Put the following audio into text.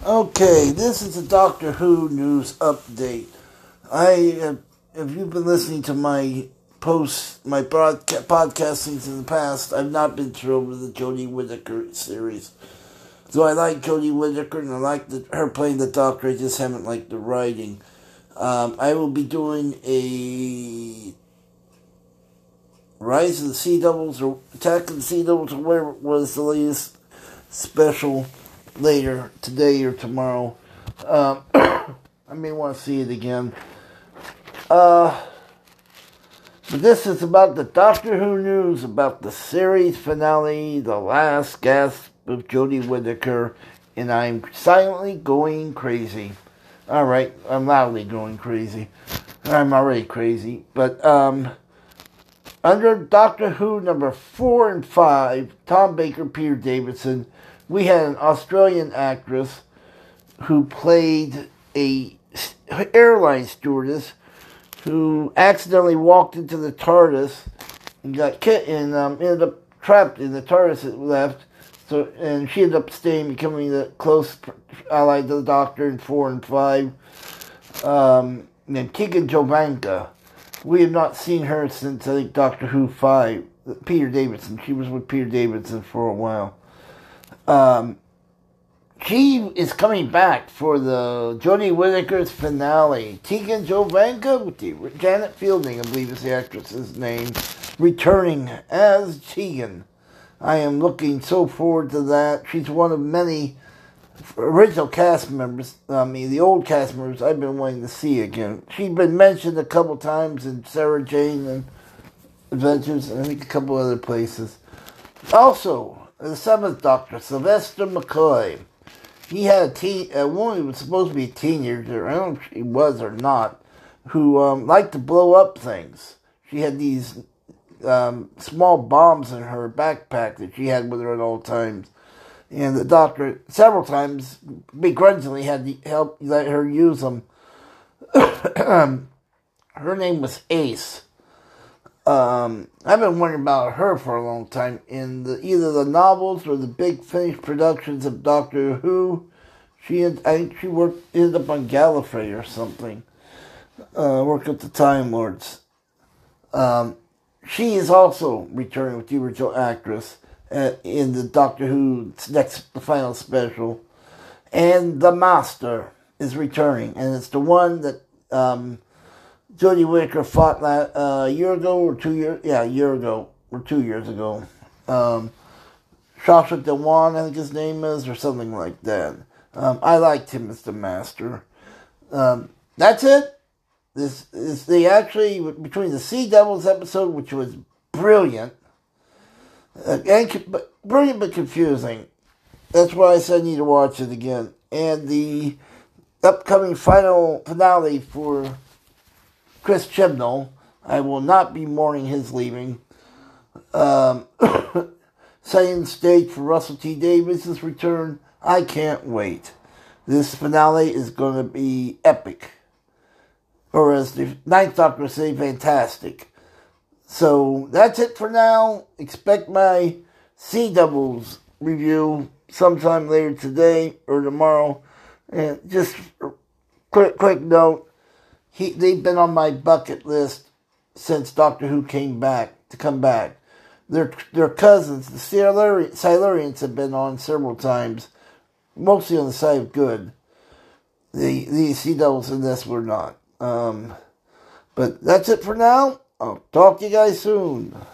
Okay, this is a Doctor Who news update. If you've been listening to my podcastings in the past, I've not been thrilled with the Jodie Whittaker series. So I like Jodie Whittaker and I like her playing the Doctor. I just haven't liked the writing. I will be doing a Rise of the Sea Devils or Attack of the Sea Devils or whatever it was, the latest special later today or tomorrow. I may want to see it again. But this is about the Doctor Who news about the series finale, the last gasp of Jodie Whittaker, and I'm silently going crazy. Alright, I'm loudly going crazy. I'm already crazy. But, under Doctor Who number 4 and 5, Tom Baker, Peter Davison, we had an Australian actress who played a airline stewardess who accidentally walked into the TARDIS and got ended up trapped in the TARDIS that left. And she ended up becoming the close ally to the Doctor in 4 and 5. And then Tegan Jovanka. We have not seen her since, I think, Doctor Who 5. Peter Davison. She was with Peter Davison for a while. She is coming back for the Jodie Whittaker's finale. Tegan Jovanka, Janet Fielding, I believe is the actress's name, returning as Tegan. I am looking so forward to that. She's one of many original cast members, the old cast members I've been wanting to see again. She's been mentioned a couple times in Sarah Jane and Adventures, and I think a couple other places. Also, the seventh Doctor, Sylvester McCoy. He had a woman who was supposed to be a teenager, I don't know if she was or not, who liked to blow up things. She had these small bombs in her backpack that she had with her at all times. And the Doctor, several times, begrudgingly had to let her use them. Her name was Ace. I've been wondering about her for a long time. In either the novels or the big finished productions of Doctor Who, I think she ended up on Gallifrey or something. Worked with the Time Lords. She is also returning with the original actress in the Doctor Who the final special. And the Master is returning, and it's the one that Jodie Whittaker fought a year ago or 2 years. Yeah, a year ago or 2 years ago. Shasha Dewan, I think his name is, or something like that. I liked him as the Master. That's it. This is between the Sea Devils episode, which was brilliant, brilliant but confusing. That's why I said I need to watch it again. And the upcoming finale for Chris Chibnall, I will not be mourning his leaving. Setting the stage for Russell T Davies' return. I can't wait. This finale is going to be epic. Or as the Ninth Doctor would say, fantastic. So that's it for now. Expect my Sea Devils review sometime later today or tomorrow. And just quick note. They've been on my bucket list since Doctor Who come back. Their cousins, the Silurians, have been on several times, mostly on the side of good. The Sea Devils in this were not. But that's it for now. I'll talk to you guys soon.